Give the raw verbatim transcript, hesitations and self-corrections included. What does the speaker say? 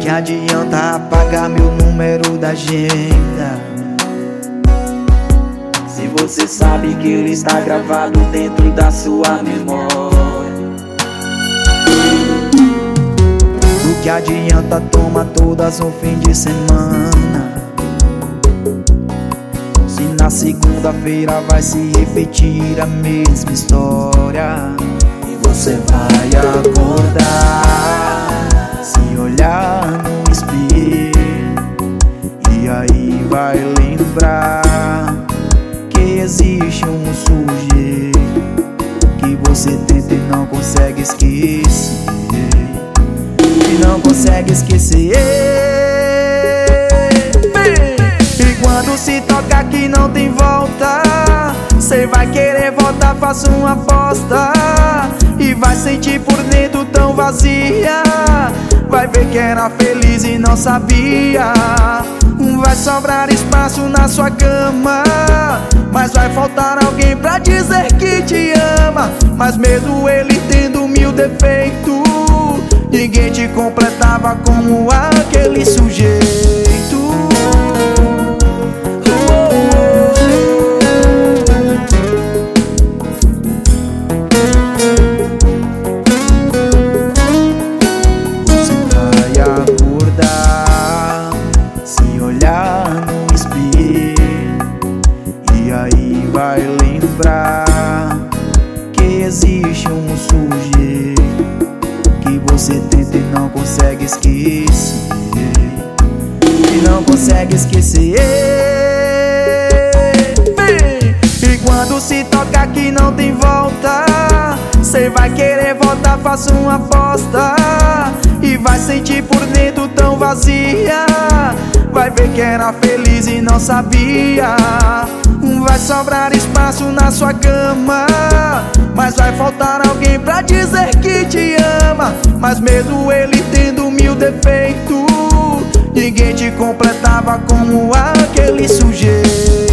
que adianta apagar meu número da agenda, se você sabe que ele está gravado dentro da sua memória? Do que adianta tomar todas no fim de semana, se na segunda-feira vai se repetir a mesma história? E você vai acordar, se olhar no espelho, e aí vai lembrar que existe um sujeito que você tenta e não consegue esquecer, e não consegue esquecer. E quando se toca que não tem volta, cê vai querer voltar, faça uma aposta, e vai sentir por dentro tão vazia. Vai ver que era feliz e não sabia. Vai sobrar espaço na sua cama, mas vai faltar alguém pra dizer que te ama. Mas mesmo ele tendo mil defeitos, ninguém te completava como aquele sujeito. Você vai acordar, se olhar no espelho, e aí vai lembrar que existe um sujeito que você tenta e não consegue esquecer, e não consegue esquecer. E quando se toca que não tem volta, cê vai querer voltar, faça uma aposta, e vai sentir por dentro tão vazia. Vai ver que era feliz e não sabia. Vai sobrar espaço na sua cama, mas vai faltar alguém pra dizer que te ama. Mas mesmo ele tendo mil defeitos, ninguém te completava como aquele sujeito.